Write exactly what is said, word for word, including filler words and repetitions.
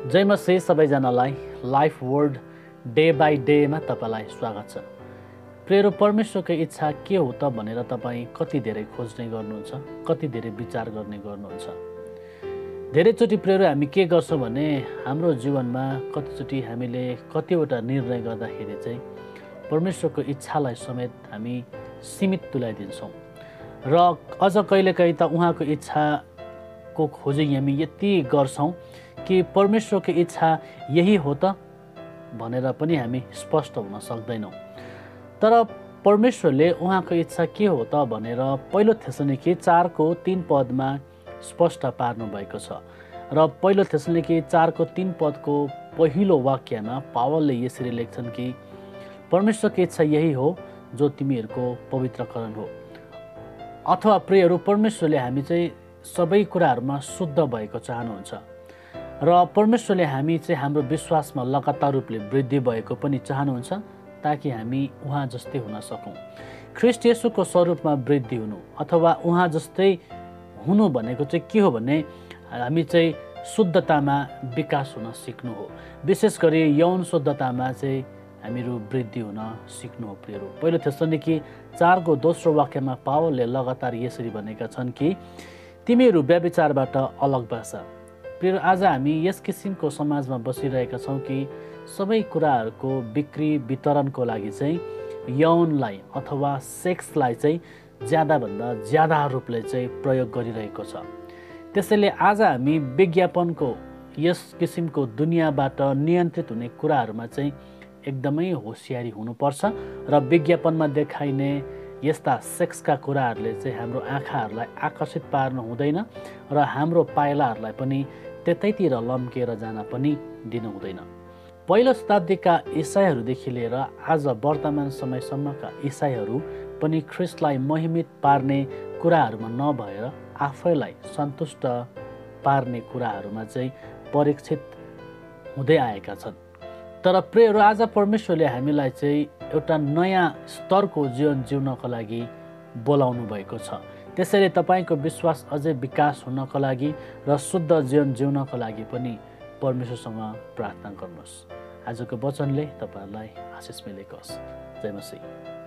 जय मसी सबैजनालाई life word day by डेमा तपाईलाई स्वागत छ। प्रिय परमेश्वरको इच्छा के हो त भनेर तपाईँ कति धेरै खोज्ने गर्नुहुन्छ, कति धेरै विचार गर्ने गर्नुहुन्छ। धेरैचोटि प्रिय हामी के गर्छौँ भने हाम्रो जीवनमा कतिचोटि हामीले कतिवटा निर्णय गर्दाखेरि चाहिँ परमेश्वरको इच्छालाई समेत हामी सीमित तुल्याइदिन्छौँ र अझ कहिलेकाहीँ त उहाँको इच्छाको खोजी हामी यति गर्छौँ कि परमेश्वरको इच्छा यही हो त भनेर पनि हामी स्पष्ट हुन सक्दैनौँ। तर परमेश्वरले उहाँको इच्छा के हो त भनेर पहिलो थेसलोनिके चारको तीन पदमा स्पष्ट पार्नु भएको छ र पहिलो थेसलोनिके चारको तीन पदको पहिलो वाक्यमा पावलले यसरी लेख्छन् कि परमेश्वरको इच्छा यही हो जो तिमीहरूको पवित्रकरण हो। अथवा प्रियहरू, परमेश्वरले हामी चाहिँ सबै कुराहरूमा शुद्ध भएको चाहनुहुन्छ र परमेश्वरले हामी चाहिँ हाम्रो विश्वासमा लगातार रूपले वृद्धि भएको पनि चाहनुहुन्छ ताकि हामी उहाँ जस्तै हुन सकौँ। ख्रीष्ट येशूको स्वरूपमा वृद्धि हुनु अथवा उहाँ जस्तै हुनु भनेको चाहिँ के हो भने हामी चाहिँ शुद्धतामा विकास हुन सिक्नु हो। विशेष गरी यौन शुद्धतामा चाहिँ हामीहरू वृद्धि हुन सिक्नु हो। प्रियहरू, पहिलो थेसलोनिके चारको दोस्रो वाक्यमा पावलले लगातार यसरी भनेका छन् कि तिमीहरू व्यभिचारबाट अलग बस। प्रिय, आज हामी यस किसिमको समाजमा बसिरहेका छौँ कि सबै कुराहरूको बिक्री वितरणको लागि चाहिँ यौनलाई अथवा सेक्सलाई चाहिँ ज्यादाभन्दा ज्यादा रूपले चाहिँ प्रयोग गरिरहेको छ। त्यसैले आज हामी विज्ञापनको यस किसिमको दुनियाँबाट नियन्त्रित हुने कुराहरूमा चाहिँ एकदमै होसियारी हुनुपर्छ र विज्ञापनमा देखाइने यस्ता सेक्सका कुराहरूले चाहिँ हाम्रो आँखाहरूलाई आकर्षित पार्नु हुँदैन र हाम्रो पाइलाहरूलाई पनि त्यतैतिर लम्केर जान पनि दिनु हुँदैन। पहिलो शताब्दीका इसाईहरूदेखि लिएर आज वर्तमान समयसम्मका इसाईहरू पनि ख्रीष्टलाई महिमित पार्ने कुराहरूमा नभएर आफैलाई सन्तुष्ट पार्ने कुराहरूमा चाहिँ परीक्षित हुँदै आएका छन्। तर प्रियहरू, आज परमेश्वरले हामीलाई चाहिँ एउटा नयाँ स्तरको जीवन जिउनको लागि बोलाउनु भएको छ। त्यसैले तपाईँको विश्वास अझै विकास हुनको लागि र शुद्ध जीवन जिउनको लागि पनि परमेश्वरसँग प्रार्थना गर्नुहोस्। आजको वचनले तपाईँहरूलाई आशिष मिलेको होस्। जय मसीह।